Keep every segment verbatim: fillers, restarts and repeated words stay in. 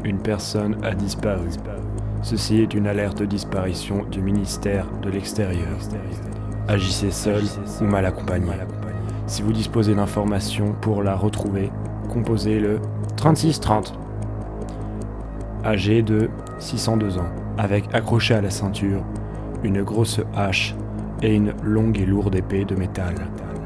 Une personne a disparu. Ceci est une alerte de disparition du ministère de l'Extérieur. Agissez seul ou mal accompagné. Si vous disposez d'informations pour la retrouver, composez le trente-six trente. Âgé de six cent deux ans, avec accroché à la ceinture une grosse hache et une longue et lourde épée de métal.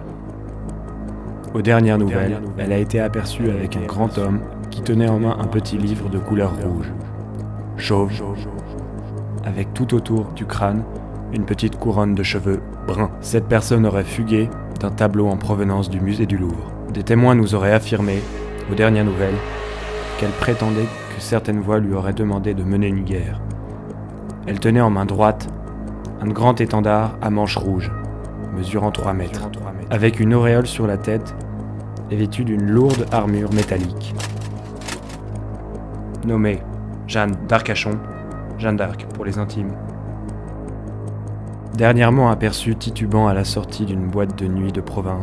Aux dernières nouvelles, elle a été aperçue avec un grand homme qui tenait en main un petit livre de couleur rouge, chauve, avec tout autour du crâne une petite couronne de cheveux bruns. Cette personne aurait fugué d'un tableau en provenance du musée du Louvre. Des témoins nous auraient affirmé, aux dernières nouvelles, qu'elle prétendait que certaines voix lui auraient demandé de mener une guerre. Elle tenait en main droite un grand étendard à manches rouges, mesurant trois mètres, avec une auréole sur la tête et vêtue d'une lourde armure métallique. Nommée Jeanne d'Arcachon, Jeanne d'Arc pour les intimes. Dernièrement aperçue titubant à la sortie d'une boîte de nuit de province.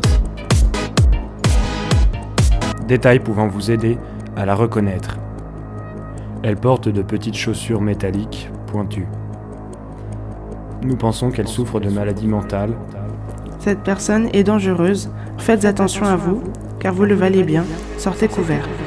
Détails pouvant vous aider à la reconnaître. Elle porte de petites chaussures métalliques pointues. Nous pensons qu'elle souffre de maladie mentale. Cette personne est dangereuse. Faites attention à vous, car vous le valez bien. Sortez couverts.